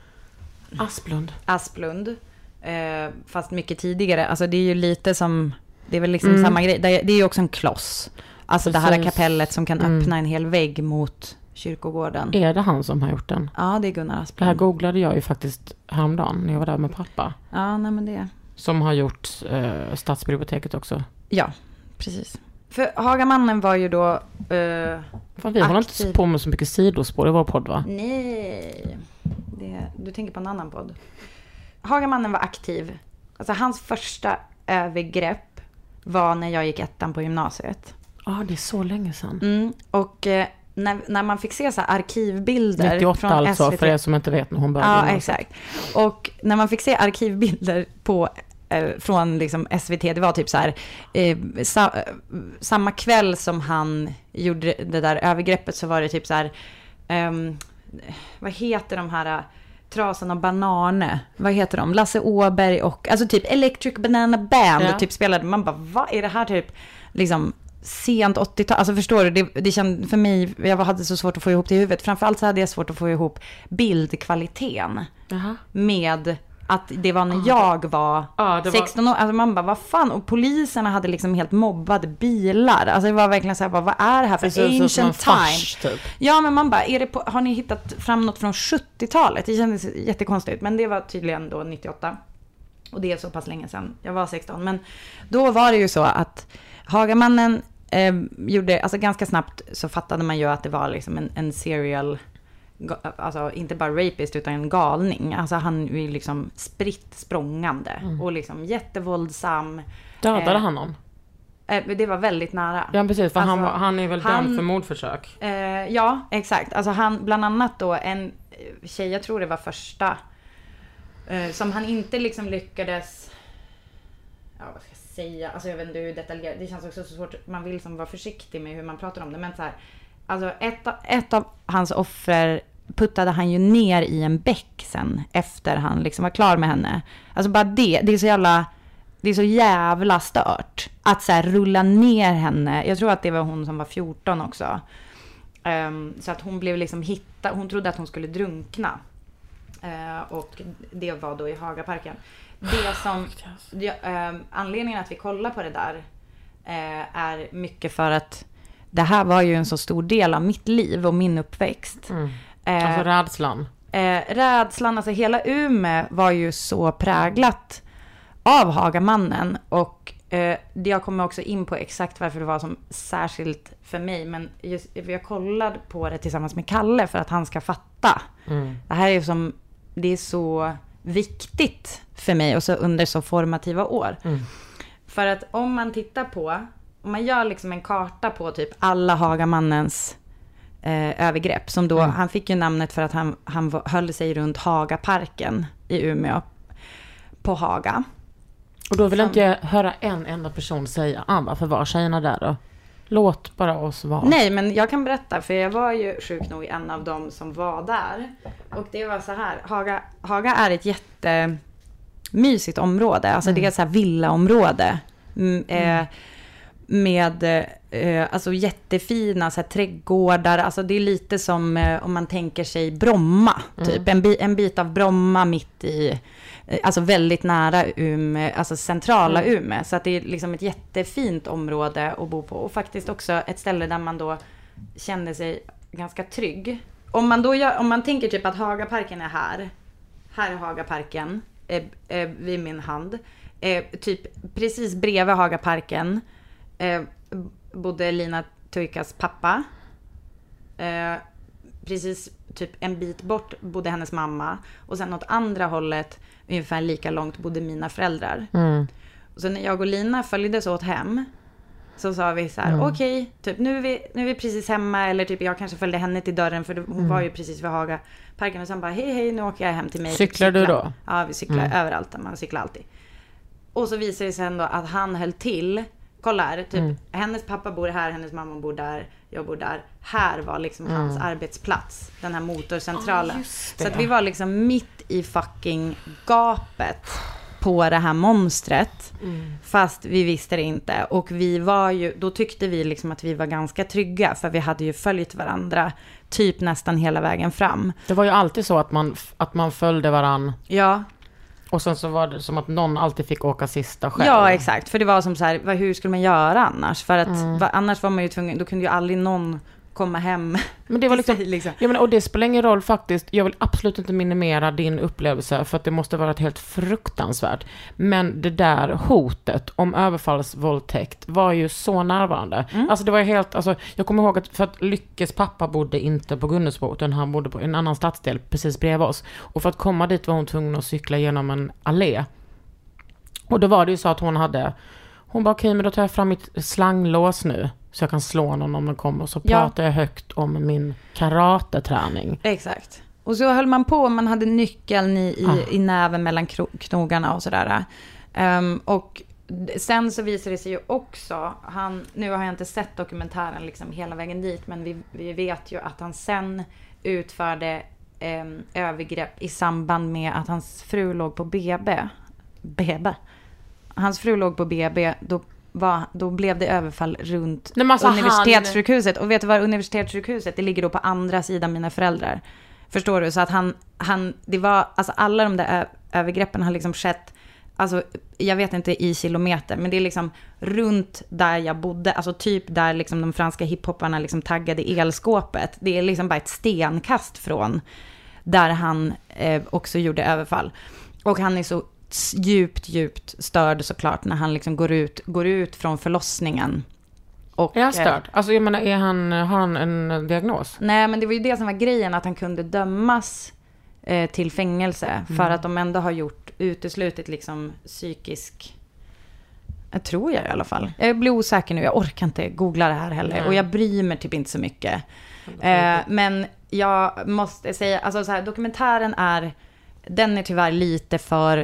Asplund. Fast mycket tidigare. Alltså det är ju lite som... Det är väl liksom samma grej. Det är ju också en kloss. Alltså precis. Det här kapellet som kan öppna en hel vägg mot kyrkogården. Är det han som har gjort den? Ja, det är Gunnar Asplund. Det här googlade jag ju faktiskt häromdagen när jag var där med pappa. Ja, nej men det. Som har gjort Stadsbiblioteket också. Ja, precis. För Hagamannen var ju då vi håller inte på med så mycket sidospår i vår podd, va? Nej, du tänker på en annan podd. Hagamannen var aktiv. Alltså hans första övergrepp var när jag gick ettan på gymnasiet. Ja, det är så länge sedan. Och när man fick se så här arkivbilder 98 från alltså, SVT. för er som inte vet när hon började. Ja, exakt. Och när man fick se arkivbilder från liksom SVT, det var typ så här samma kväll som han gjorde det där övergreppet så var det typ så här vad heter de här Trasan och Banane, vad heter de? Lasse Åberg och alltså typ Electric Banana Band typ spelade, man bara, vad är det här typ liksom sent 80-tal, alltså förstår du, det kände för mig, jag hade så svårt att få ihop det i huvudet, framförallt så hade jag svårt att få ihop bildkvaliteten med att det var när jag var 16 år, alltså man bara, vad fan, och poliserna hade liksom helt mobbade bilar, alltså det var verkligen så här, bara, vad är det här för ancient time? Typ. Ja, men man bara, har ni hittat fram något från 70-talet? Det kändes jättekonstigt, men det var tydligen då 98, och det är så pass länge sedan, jag var 16, men då var det ju så att Hagamannen gjorde, alltså ganska snabbt så fattade man ju att det var liksom en serial, alltså inte bara rapist utan en galning. Alltså han är liksom spritt språngande och liksom jättevåldsam. Dödade han någon? Det var väldigt nära. Ja, precis, för alltså, han är väl dömd för mordförsök. Ja, exakt. Alltså han, bland annat då en tjej, jag tror det var första, som han inte liksom lyckades, vad ska jag säga, alltså jag vet inte hur detaljerat, det känns också så svårt, man vill som vara försiktig med hur man pratar om det, men så här, alltså ett av hans offer puttade han ju ner i en bäck sen, efter han liksom var klar med henne. Alltså bara det är så jävla stört att så här rulla ner henne. Jag tror att det var hon som var 14 också. Så att hon blev liksom hittad. Hon trodde att hon skulle drunkna. Och det var då i Hagaparken. Det som anledningen att vi kollar på det där är mycket för att det här var ju en så stor del av mitt liv och min uppväxt. Alltså rädslan. Rädslan, alltså hela Umeå var ju så präglat av Hagamannen, och jag kommer också in på exakt varför det var som särskilt för mig, men just, jag kollade på det tillsammans med Kalle för att han ska fatta. Det här är som, det är så viktigt för mig och så under så formativa år. För att om man tittar på, om man gör liksom en karta på typ alla Hagamannens övergrepp, som då, han fick ju namnet för att han höll sig runt Hagaparken i Umeå på Haga. Och då vill inte jag höra en enda person säga, varför var tjejerna där då? Låt bara oss vara. Nej, men jag kan berätta, för jag var ju sjuk nog en av dem som var där. Och det var så här, Haga är ett jättemysigt område. Alltså det är ett så här villaområde. Med alltså jättefina så här trädgårdar. Alltså det är lite som om man tänker sig Bromma. Typ en bit av Bromma mitt i, alltså väldigt nära Umeå, alltså centrala Umeå. Så att det är liksom ett jättefint område att bo på. Och faktiskt också ett ställe där man då kände sig ganska trygg. Om man tänker typ att Hagaparken är här är Hagaparken vid min hand. Typ precis bredvid Hagaparken bodde Lina Tuikas pappa. Precis typ en bit bort bodde hennes mamma. Och sen åt andra hållet, ungefär lika långt, bodde mina föräldrar. Och så när jag och Lina följdes åt hem, så sa vi så här, okej, typ nu är vi precis hemma. Eller typ jag kanske följde henne till dörren, för hon var ju precis vid Hagaparken. Och sen bara, hej, nu åker jag hem till mig. Cyklar du då? Ja, vi cyklar överallt, man cyklar alltid. Och så visar det sig ändå att han höll till. Kolla här, typ hennes pappa bor här, hennes mamma bor där, jag bor där. Här var liksom hans arbetsplats, den här motorcentralen. Så att vi var liksom mitt i fucking gapet på det här monstret. Fast vi visste det inte. Och vi var ju, då tyckte vi liksom att vi var ganska trygga, för vi hade ju följt varandra typ nästan hela vägen fram. Det var ju alltid så att man följde varann. Ja. Och sen så var det som att någon alltid fick åka sista själv. Ja, exakt. För det var som så här, hur skulle man göra annars? För att annars var man ju tvungen, då kunde ju aldrig någon komma hem. Men det var liksom. Ja, men, och det spelar ingen roll faktiskt. Jag vill absolut inte minimera din upplevelse, för att det måste vara ett helt fruktansvärt. Men det där hotet om överfallsvåldtäkt var ju så närvarande. Alltså det var helt, alltså jag kommer ihåg att, för att Lyckes pappa bodde inte på Gunnesbo, utan han bodde på en annan stadsdel precis bredvid oss. Och för att komma dit var hon tvungen att cykla genom en allé. Och då var det ju så att hon bara, okej, men då tar jag fram mitt slanglås nu, så jag kan slå någon om den kommer. Och så pratar jag högt om min karateträning. Exakt. Och så höll man på, man hade nyckeln i näven mellan knogarna och sådär. Och sen så visade det sig ju också, nu har jag inte sett dokumentären liksom hela vägen dit, men vi vet ju att han sen utförde övergrepp i samband med att hans fru låg på BB. Hans fru låg på BB, då blev det överfall runt universitetssjukhuset. Och vet du vad universitetssjukhuset, det ligger då på andra sidan mina föräldrar. Förstår du? Så att det var, alltså alla de där övergreppen har liksom skett, alltså jag vet inte i kilometer, men det är liksom runt där jag bodde, alltså typ där liksom de franska hiphopparna liksom taggade elskåpet. Det är liksom bara ett stenkast från där han också gjorde överfall. Och han är så djupt störd såklart när han liksom går ut från förlossningen Och, är han störd? Alltså jag menar, har han en diagnos? Nej, men det var ju det som var grejen, att han kunde dömas till fängelse för att de ändå har uteslutit liksom psykisk... Jag tror jag i alla fall. Jag blir osäker nu, jag orkar inte googla det här heller. Och jag bryr mig typ inte så mycket. Men jag måste säga, alltså så här, dokumentären den är tyvärr lite för...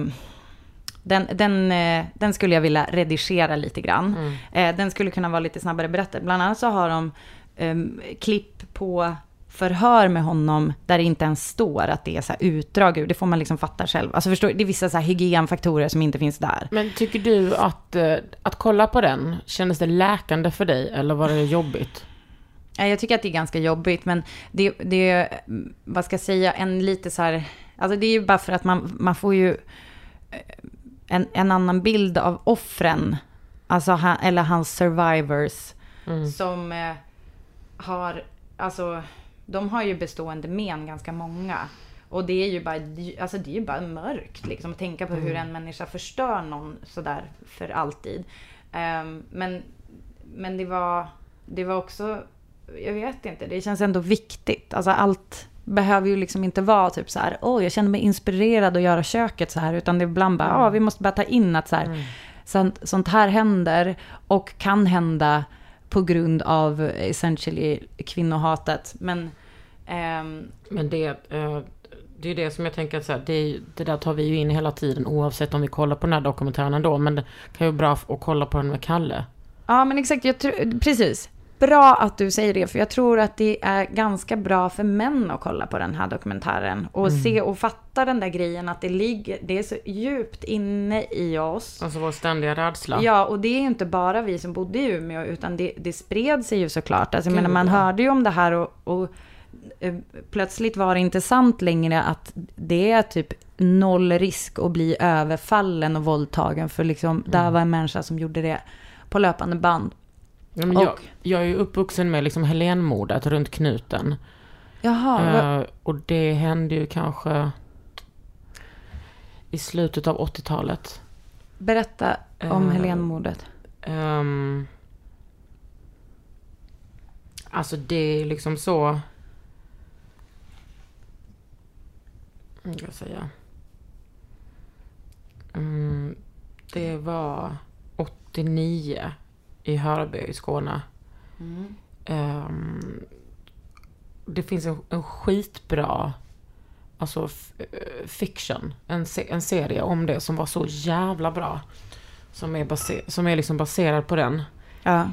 Den skulle jag vilja redigera lite grann. Den skulle kunna vara lite snabbare berättad. Bland annat så har de klipp på förhör med honom där det inte ens står att det är så här utdrag ur. Det får man liksom fatta själv. Alltså förstår, det är vissa så här hygienfaktorer som inte finns där. Men tycker du att kolla på den, kändes det läkande för dig eller var det jobbigt? Jag tycker att det är ganska jobbigt, men det är, vad ska jag säga, en lite så här, alltså det är ju bara för att man får ju en annan bild av offren, alltså eller hans survivors som har, alltså de har ju bestående men, ganska många, och det är ju bara, alltså det är ju bara mörkt liksom att tänka på hur en människa förstör någon sådär för alltid. Men det var också, jag vet inte, det känns ändå viktigt, alltså allt behöver ju liksom inte vara typ så här, jag känner mig inspirerad att göra köket så här, utan det är ibland bara, vi måste bara ta in att så här, sånt här händer och kan hända på grund av essentially kvinnohatet. Men det är det som jag tänker att så här, det där tar vi ju in hela tiden oavsett om vi kollar på den här dokumentären ändå, men det kan ju vara bra att kolla på den med Kalle. Ja, men exakt, precis. Bra att du säger det, för jag tror att det är ganska bra för män att kolla på den här dokumentären och se och fatta den där grejen att det är så djupt inne i oss. Alltså vår ständiga rädsla. Ja, och det är ju inte bara vi som bodde i Umeå, utan det spred sig ju såklart. Alltså, jag menar, man hörde ju om det här och plötsligt var det inte sant längre att det är typ 0 risk att bli överfallen och våldtagen, för liksom, där var en människa som gjorde det på löpande band. Ja, men jag är ju uppvuxen med liksom Helénmordet runt knuten. Jaha. Och det hände ju kanske i slutet av 80-talet. Berätta om Helénmordet. Alltså det är liksom så... Jag ska säga. Det var 89 i Hörby i Skåne. Det finns en skitbra alltså fiction, en serie om det som var så jävla bra, som är liksom baserad på den. Ja.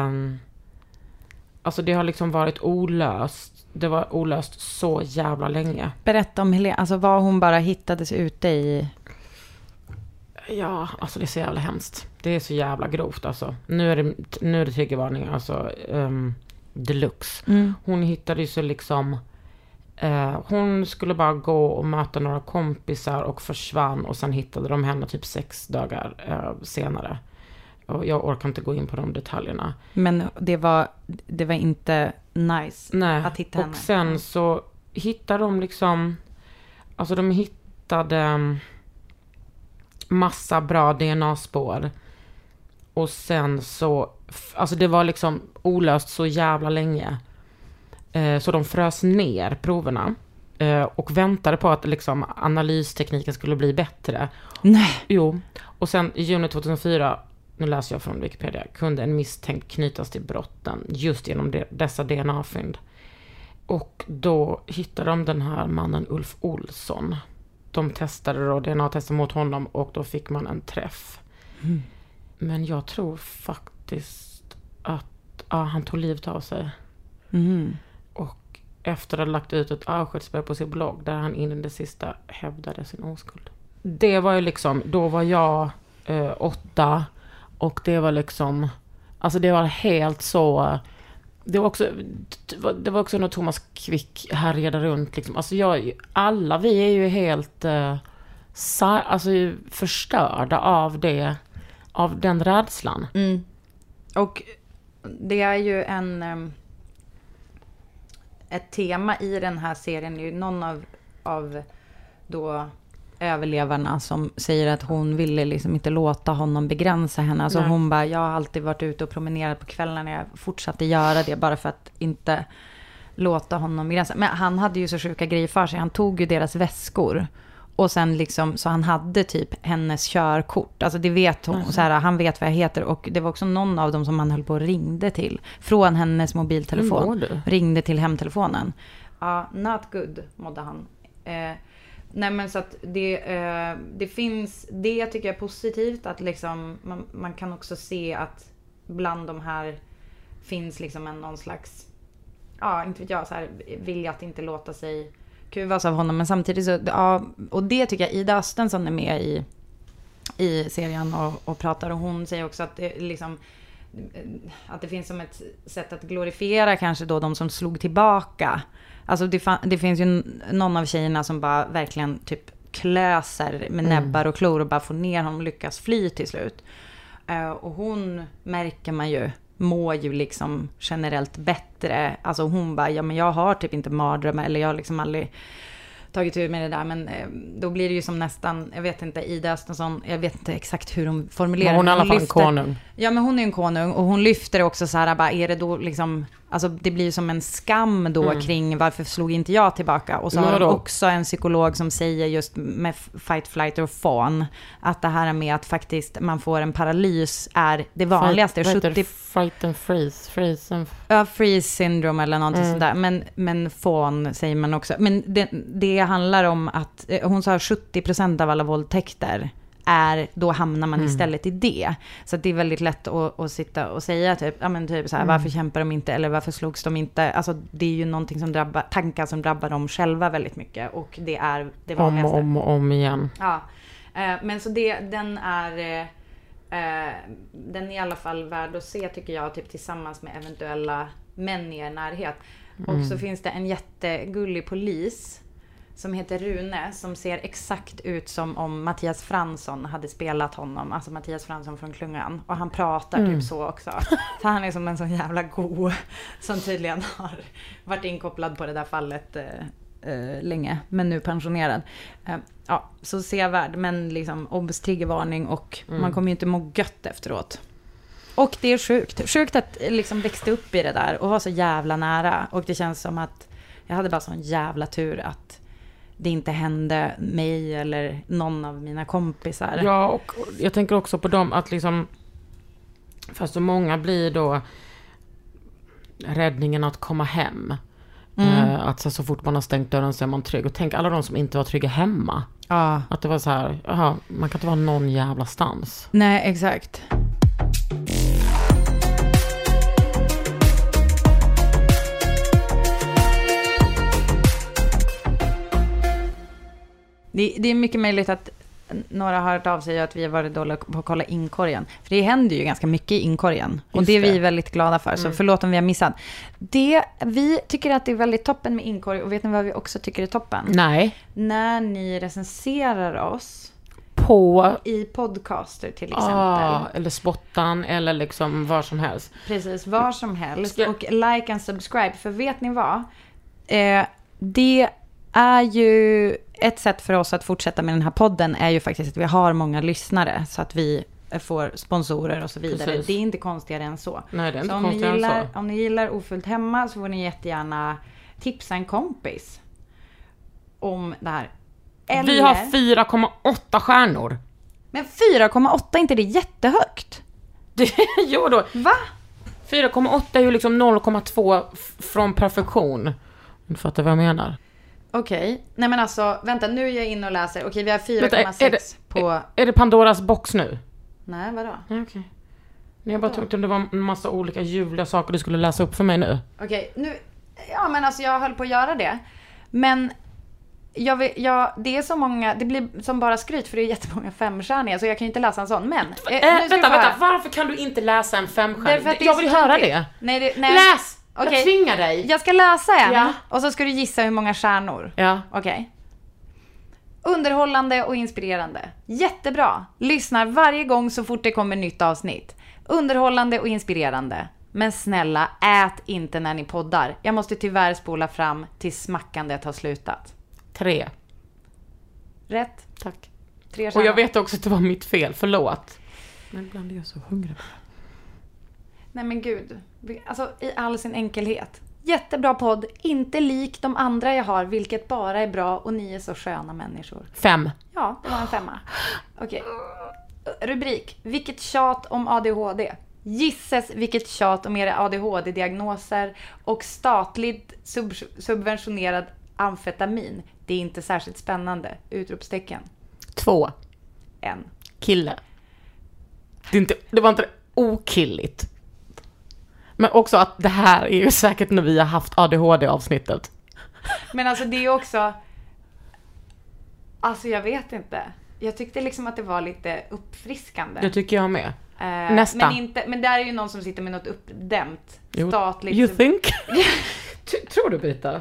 Alltså det har liksom varit olöst. Det var olöst så jävla länge. Berätta om Helene, alltså vad hon bara hittades ute i. Ja, alltså det är så jävla hemskt. Det är så jävla grovt alltså. Nu är det triggervarning, alltså deluxe. Hon hittade ju så liksom hon skulle bara gå och möta några kompisar och försvann, och sen hittade de henne typ 6 dagar senare. Och jag orkar inte gå in på de detaljerna. Men det var inte nice. Nej. Att hitta henne. Och sen så hittade de liksom, alltså de hittade massa bra DNA-spår. Och sen så, alltså det var liksom olöst så jävla länge. Så de frös ner proverna. Och väntade på att liksom analystekniken skulle bli bättre. Nej. Jo. Och sen i juni 2004, nu läser jag från Wikipedia, kunde en misstänkt knytas till brotten just genom dessa DNA-fynd. Och då hittade de den här mannen Ulf Olsson. De testade då DNA-tester mot honom och då fick man en träff. Men jag tror faktiskt att han tog livet av sig. Och efter att ha lagt ut ett avskedsbrev på sin blogg där han in i det sista hävdade sin oskuld. Det var ju liksom, då var jag 8 och det var liksom, alltså det var helt så, det var också när Thomas Quick härjade runt liksom. Alltså vi är ju helt alltså förstörda av den rädslan. Och det är ju ett tema i den här serien, ju någon av då överlevarna som säger att hon ville liksom inte låta honom begränsa henne. Alltså hon bara, jag har alltid varit ute och promenerat på kvällarna. Jag fortsatte göra det bara för att inte låta honom begränsa. Men han hade ju så sjuka grejer för sig. Han tog ju deras väskor. Och sen liksom, så han hade typ hennes körkort. Alltså det vet hon, så här, han vet vad jag heter. Och det var också någon av dem som han höll på och ringde till. Från hennes mobiltelefon. Ringde till hemtelefonen. Ja, not good, mådde han. Nej men så att det finns, det tycker jag är positivt. Att liksom, man kan också se att bland de här finns liksom någon slags, ja inte vet jag, så här, vilja att inte låta sig kuvas av honom. Men samtidigt så, ja, och det tycker jag Ida Östensson är med i serien och pratar. Och hon säger också att det liksom, att det finns som ett sätt att glorifiera kanske då de som slog tillbaka. Alltså det finns ju någon av tjejerna som bara verkligen typ klöser med näbbar och klor och bara får ner honom och lyckas fly till slut. Och hon, märker man ju, mår ju liksom generellt bättre. Alltså hon bara, ja men jag har typ inte mardrömmar, eller jag har liksom aldrig tagit ut med det där, men då blir det ju som nästan, jag vet inte, Ida Östensson, jag vet inte exakt hur hon formulerar. Men hon är i alla fall en konung. Ja, men hon är en konung, och hon lyfter också så här, bara, är det då liksom, alltså det blir som en skam då kring varför slog inte jag tillbaka. Och så har hon också en psykolog som säger just med fight, flight or fawn, att det här med att faktiskt man får en paralys är det vanligaste. Fight and freeze. Ja, freeze syndrome eller någonting sådär. Men fawn säger man också. Men det handlar om att hon sa 70% av alla våldtäkter då hamnar man istället i det. Så att det är väldigt lätt att sitta och säga typ, ja men typ så här, varför kämpar de inte, eller varför slogs de inte? Alltså det är ju någonting som tankar som drabbar dem själva väldigt mycket, och det är det vanligaste. Om igen. Ja. Men så den är i alla fall värd att se, tycker jag, typ tillsammans med eventuella män i er närhet. Och så finns det en jättegullig polis som heter Rune, som ser exakt ut som om Mattias Fransson hade spelat honom. Alltså Mattias Fransson från Klungan. Och han pratar typ så också. För han är som en sån jävla god som tydligen har varit inkopplad på det där fallet länge, men nu pensionerad. Ja, så sevärd, men liksom obstriggervarning, och man kommer ju inte må gött efteråt. Och det är sjukt att liksom växte upp i det där och var så jävla nära. Och det känns som att jag hade bara sån jävla tur att det inte hände mig eller någon av mina kompisar. Ja, och jag tänker också på dem att liksom, fast så många blir då räddningen att komma hem. Att så fort man har stängt dörren så är man trygg. Och tänk alla de som inte var trygga hemma. Att det var så här, man kan inte vara någon jävla stans. Nej, exakt. Det är mycket möjligt att några har hört av sig att vi har varit dåliga på att kolla inkorgen. För det händer ju ganska mycket i inkorgen. Och det är vi väldigt glada för. Så förlåt om vi har missat. Vi tycker att det är väldigt toppen med inkorg. Och vet ni vad vi också tycker är toppen? Nej. När ni recenserar oss i podcaster till exempel. Eller spottan, eller liksom var som helst. Precis, var som helst. Och like and subscribe. För vet ni vad? Det är ju ett sätt för oss att fortsätta med den här podden, är ju faktiskt att vi har många lyssnare, så att vi får sponsorer och så vidare. Precis. Det är inte konstigare än så. Nej, det är inte konstigare än så. Om ni gillar Ofullt hemma, så får ni jättegärna tipsa en kompis om det här. Eller... Vi har 4,8 stjärnor. Men 4,8, är inte det jättehögt? Jo då. Va? 4,8 är ju liksom 0,2 från perfektion. Du fattar vad jag menar. Okej. Nej men alltså, vänta, nu är jag inne och läser. Okej, vi har 4,6 på... Är det Pandoras box nu? Nej, vadå? Okej. Jag bara tyckte det var en massa olika ljuvliga saker du skulle läsa upp för mig nu. Okej, nu... Ja, men alltså jag höll på att göra det. Men... det är så många, det blir som bara skryt, för det är jättemånga 5-stjärniga, så jag kan ju inte läsa en sån. Men vänta, varför kan du inte läsa en 5-stjärnig? Jag vill höra det. Nej. Läs! Okay. Jag tvingar dig. Jag ska läsa en, och så ska du gissa hur många stjärnor. Ja. Okej. Underhållande och inspirerande. Jättebra. Lyssnar varje gång så fort det kommer nytt avsnitt. Underhållande och inspirerande. Men snälla, ät inte när ni poddar. Jag måste tyvärr spola fram till smackandet har slutat. 3. Rätt. Tack. 3 Och jag vet också att det var mitt fel, förlåt. Men ibland är jag så hungrig. Nej men gud. Alltså i all sin enkelhet. Jättebra podd. Inte lik de andra jag har, vilket bara är bra. Och ni är så sköna människor. 5. Ja, det var en 5. Okej. Rubrik. Vilket tjat om ADHD. Gisses vilket tjat om era ADHD-diagnoser och statligt subventionerad amfetamin. Det är inte särskilt spännande. Utropstecken. 2. 1. Kille. Det var inte okilligt. Men också att det här är ju säkert när vi har haft ADHD-avsnittet. Men alltså det är också... Alltså jag vet inte. Jag tyckte liksom att det var lite uppfriskande. Det tycker jag med. Nästa. Men där är ju någon som sitter med något uppdämt. Statligt... You think? Tror du, Brita?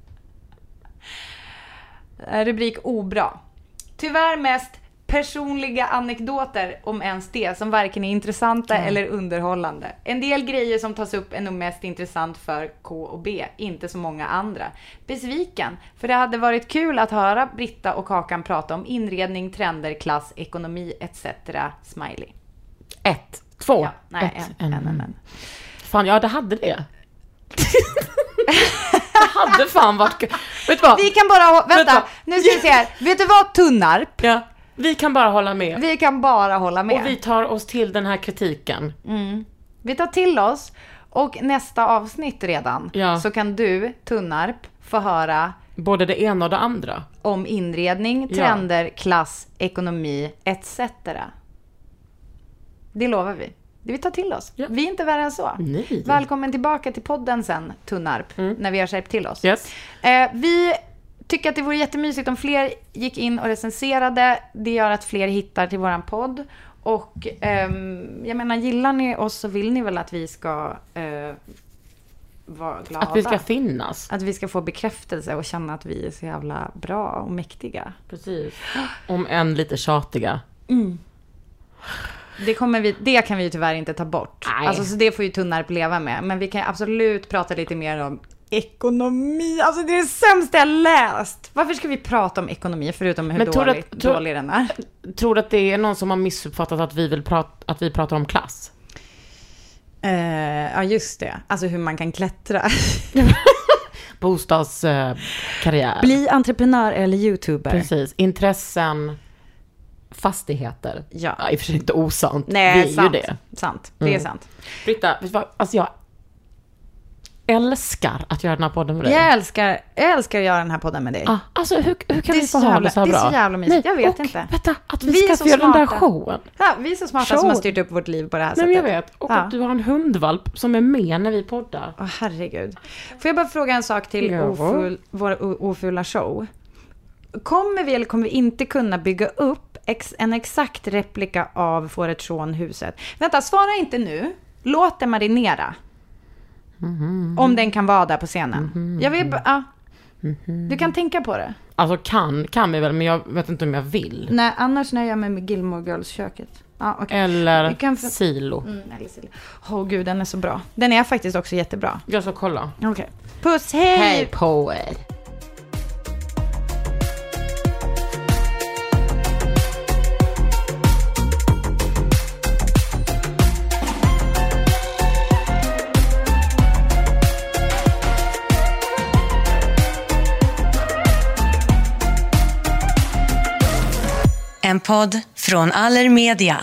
Rubrik obra. Tyvärr mest personliga anekdoter, om ens det, som varken är intressanta eller underhållande. En del grejer som tas upp är nog mest intressant för K och B, inte så många andra. Besviken, för det hade varit kul att höra Britta och Kakan prata om inredning, trender, klass, ekonomi etc. Smiley. 1, 2. Ja, nej, en. Fan, ja, det hade det. Det hade fan varit... Vet du vad? Vi kan bara... Vänta, nu ska vi se här. Vet du vad, Tunnarp? Ja, vi kan bara hålla med. Vi kan bara hålla med. Och vi tar oss till den här kritiken. Vi tar till oss. Och nästa avsnitt redan så kan du, Tunnarp, få höra... Både det ena och det andra. Om inredning, trender, klass, ekonomi etc. Det lovar vi. Det vi tar till oss. Ja. Vi är inte värre än så. Nej. Välkommen tillbaka till podden sen, Tunnarp, när vi har skärpt till oss. Yes. Vi tycker att det vore jättemysigt om fler gick in och recenserade. Det gör att fler hittar till våran podd. Och jag menar, gillar ni oss så vill ni väl att vi ska vara glada. Att vi ska finnas. Att vi ska få bekräftelse och känna att vi är så jävla bra och mäktiga. Precis. Om än lite tjatiga. Det kan vi ju tyvärr inte ta bort. Alltså, så det får ju Tunnarp leva med. Men vi kan absolut prata lite mer om ekonomi. Alltså det är det sämsta jag läst. Varför ska vi prata om ekonomi förutom hur dålig den är? Tror du att det är någon som har missuppfattat att vi pratar om klass? Ja, just det. Alltså hur man kan klättra. Bostadskarriär. Bli entreprenör eller youtuber. Precis. Intressen, fastigheter. Ja. I och för sig inte osant. Nej, vi är sant. ju det. Sant. Det är sant. Britta, alltså jag älskar att göra den här podden med dig. Jag älskar att göra den här podden med dig. Alltså hur kan vi få ha det så här bra? Det är så jävla mysigt. Jag vet inte. Vänta, att vi ska göra den där showen. Ja, vi är så smarta som har styrt upp vårt liv på det här sättet. Men jag vet. Och att du har en hundvalp som är med när vi poddar. Herregud. Får jag bara fråga en sak till vår ofula show? Kommer vi eller kommer vi inte kunna bygga upp en exakt replika av Fåret från huset? Vänta, svara inte nu. Låt det marinera. Om den kan vara där på scenen. Jag vill du kan tänka på det. Alltså kan vi väl, men jag vet inte om jag vill. Nej, annars nöjer jag mig med Gilmore Girls-köket. Okay. Eller Silo. Eller Silo. Gud, den är så bra. Den är faktiskt också jättebra. Jag ska kolla. Okej. Puss, hej! Hej på er! En podd från Allermedia.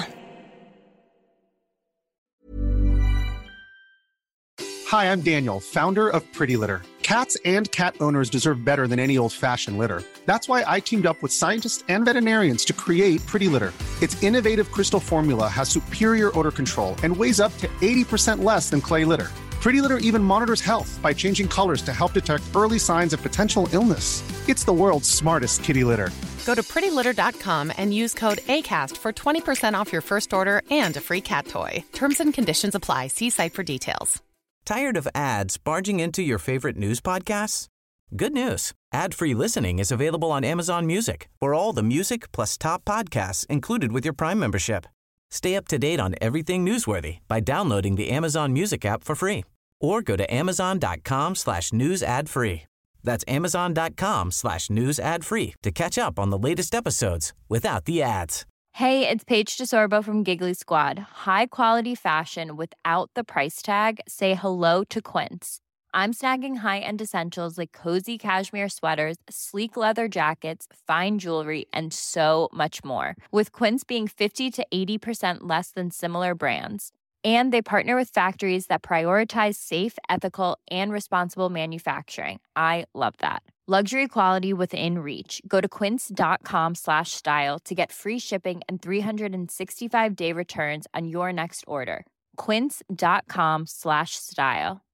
Hi, I'm Daniel, founder of Pretty Litter. Cats and cat owners deserve better than any old-fashioned litter. That's why I teamed up with scientists and veterinarians to create Pretty Litter. Its innovative crystal formula has superior odor control and weighs up to 80% less than clay litter. Pretty Litter even monitors health by changing colors to help detect early signs of potential illness. It's the world's smartest kitty litter. Go to prettylitter.com and use code ACAST for 20% off your first order and a free cat toy. Terms and conditions apply. See site for details. Tired of ads barging into your favorite news podcasts? Good news. Ad-free listening is available on Amazon Music for all the music plus top podcasts included with your Prime membership. Stay up to date on everything newsworthy by downloading the Amazon Music app for free or go to amazon.com/news ad free. That's amazon.com/news ad free to catch up on the latest episodes without the ads. Hey, it's Paige DeSorbo from Giggly Squad. High quality fashion without the price tag. Say hello to Quince. I'm snagging high-end essentials like cozy cashmere sweaters, sleek leather jackets, fine jewelry, and so much more. With Quince being 50 to 80% less than similar brands. And they partner with factories that prioritize safe, ethical, and responsible manufacturing. I love that. Luxury quality within reach. Go to quince.com/style to get free shipping and 365-day returns on your next order. Quince.com/style.